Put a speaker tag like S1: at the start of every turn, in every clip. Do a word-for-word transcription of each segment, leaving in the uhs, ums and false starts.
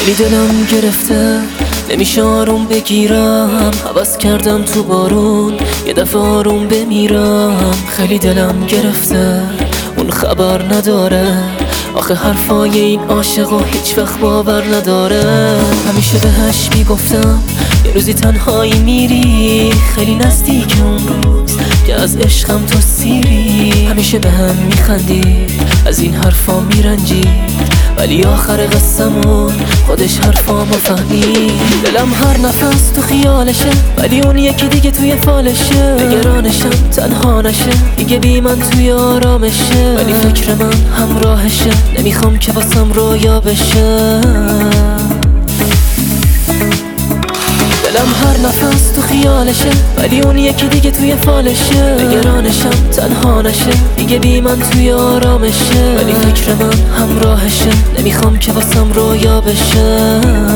S1: خیلی دلم گرفته نمیشه آروم بگیرم، حوض کردم تو بارون یه دفعه آروم بمیرم. خیلی دلم گرفته اون خبر نداره، آخه حرفای این عاشقا هیچ وقت باور نداره. همیشه بهش میگفتم یه روزی تنهایی میری، خیلی نزدیک اون روز که از عشقم تو سیری. همیشه به هم میخندید از این حرفا میرنجید، ولی آخر قصمون خودش حرفامو فهمید. دلم هر نفس تو خیالشه، ولی اون یکی دیگه توی فالشه. نگرانشم تنها نشه، دیگه بی من توی آرامشه، ولی فکر من همراهشه، نمیخوام که واسم رویا بشه. دلم هر نفس تو خیالشه، ولی اون یکی دیگه توی فالشه. نگرانشم تنها نشه، دیگه بی من توی آرامشه، ولی فکر من همراهشه، نمیخوام که واسم رویا بشه.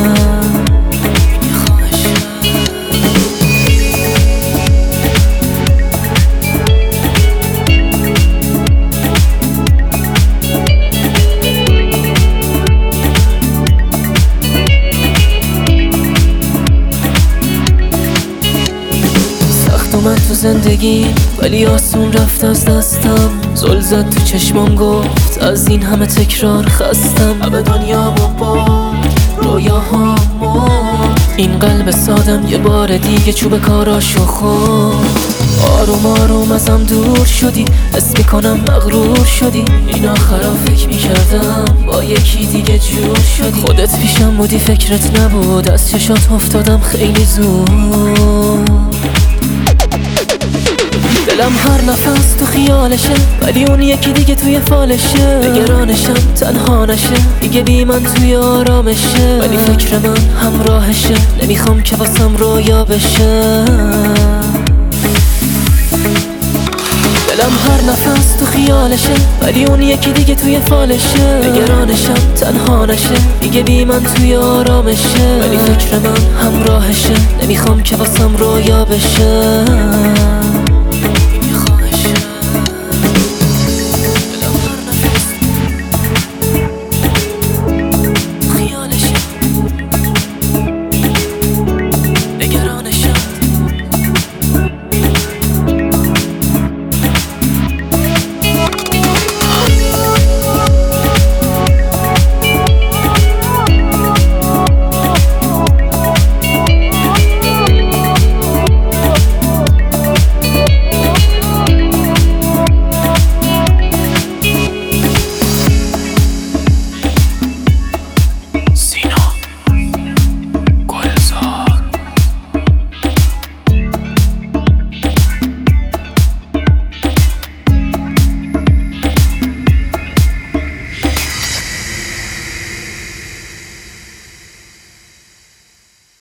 S1: اومد تو زندگی ولی آسون رفت از دستم، زل زد تو چشمام گفت از این همه تکرار خستم. همه دنیا با باد رویاهام مرد، این قلب سادم یه بار دیگه چوب کاراشو خورد. آروم آروم ازم دور شدی، حس میکنم مغرور شدی. این آخرا فکر میکردم با یکی دیگه جور شدی. خودت پیشم بودی فکرت نبود، از چشات افتادم خیلی زود. دلم هر نفس تو خیالشه، ولی اون یکی دیگه توی فالشه. نگرانشم تنها نشه، دیگه بی من توی آرامشه، ولی فکر من همراهشه، نمیخوام که واسم رویا بشه. دلم هر نفس تو خیالشه، ولی اون یکی دیگه توی فالشه. نگرانشم تنها نشه، دیگه بی من توی آرامشه، ولی فکر من همراهشه، نمیخوام که واسم رویا بشه.